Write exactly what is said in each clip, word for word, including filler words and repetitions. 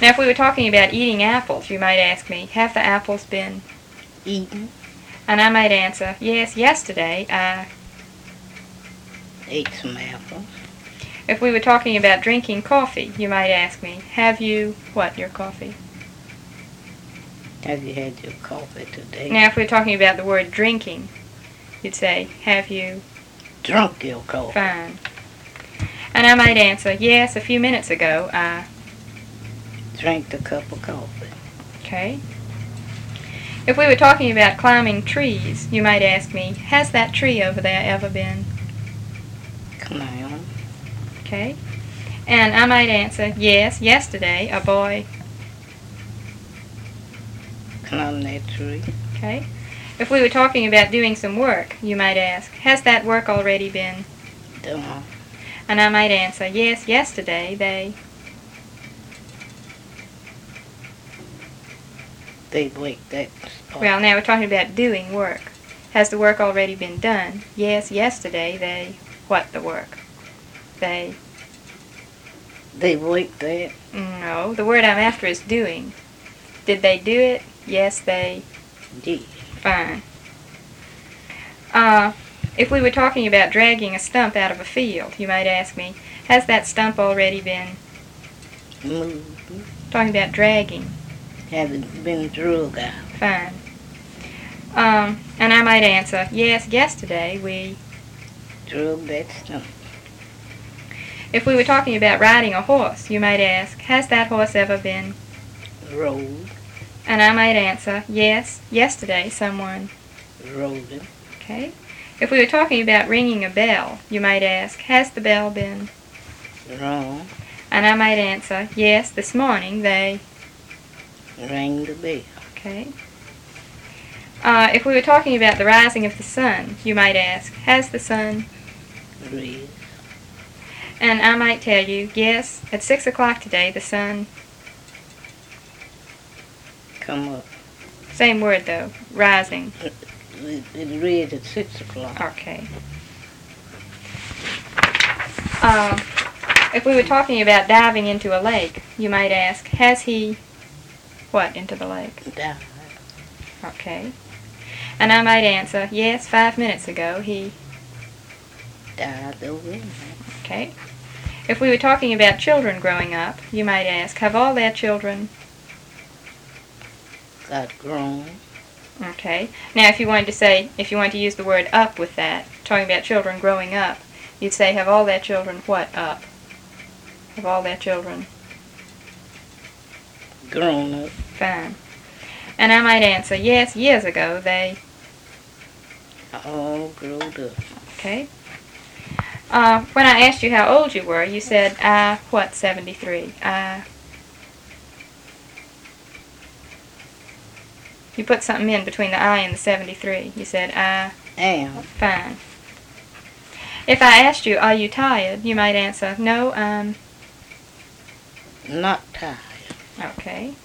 Now, if we were talking about eating apples, you might ask me, have the apples been eaten? And I might answer, yes, yesterday I ate some apples. If we were talking about drinking coffee, you might ask me, have you, what, your coffee? Have you had your coffee today? Now, if we're talking about the word drinking, you'd say, have you drunk your coffee? Fine. And I might answer, yes, a few minutes ago I drank a cup of coffee. Okay. If we were talking about climbing trees, you might ask me, has that tree over there ever been climbed? Okay. And I might answer, yes, yesterday a boy climbed that tree. Okay. If we were talking about doing some work, you might ask, has that work already been done? And I might answer, yes, yesterday they They worked that spot. Well, now we're talking about doing work. Has the work already been done? Yes, yesterday they what the work? They They worked that? No, the word I'm after is doing. Did they do it? Yes, they did. Fine. Uh, if we were talking about dragging a stump out of a field, you might ask me, has that stump already been moved? Talking about dragging. Has it been drug out? Fine. Um, and I might answer, yes, yesterday we drug that stump. If we were talking about riding a horse, you might ask, has that horse ever been rode? And I might answer, yes, yesterday someone rode him. Okay. If we were talking about ringing a bell, you might ask, has the bell been rung? And I might answer, yes, this morning they rang the bell. Okay. Uh, if we were talking about the rising of the sun, you might ask, has the sun risen? And I might tell you, yes, at six o'clock today the sun come up. Same word though, rising. It, it, it read at six o'clock. Okay. Uh, if we were talking about diving into a lake, you might ask, has he what into the lake? Died. Okay. And I might answer, yes, five minutes ago he died over there. Okay. If we were talking about children growing up, you might ask, have all their children got grown? Okay. Now, if you wanted to say, if you wanted to use the word up with that, talking about children growing up, you'd say, have all their children what up? Have all their children grown up? Fine. And I might answer, yes, years ago they all grew up. Okay. Uh, when I asked you how old you were, you said, I, what, seventy-three? I... You put something in between the I and the seventy-three. You said, I am. Fine. If I asked you, are you tired, you might answer, no, I'm not tired. Okay.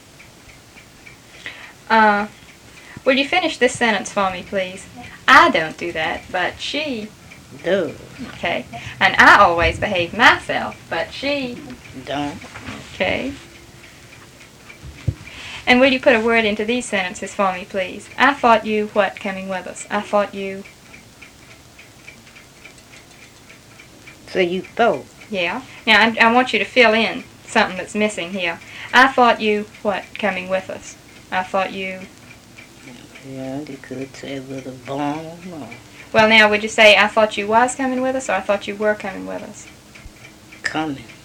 Uh, will you finish this sentence for me, please? I don't do that, but she does. Okay. And I always behave myself, but she don't. Okay. And will you put a word into these sentences for me, please? I thought you, what, coming with us? I thought you... So you thought? Yeah. Now, I, I want you to fill in something that's missing here. I thought you, what, coming with us? I thought you... Yeah, you could say with a bomb or... Well, now, would you say, I thought you was coming with us, or I thought you were coming with us? Coming.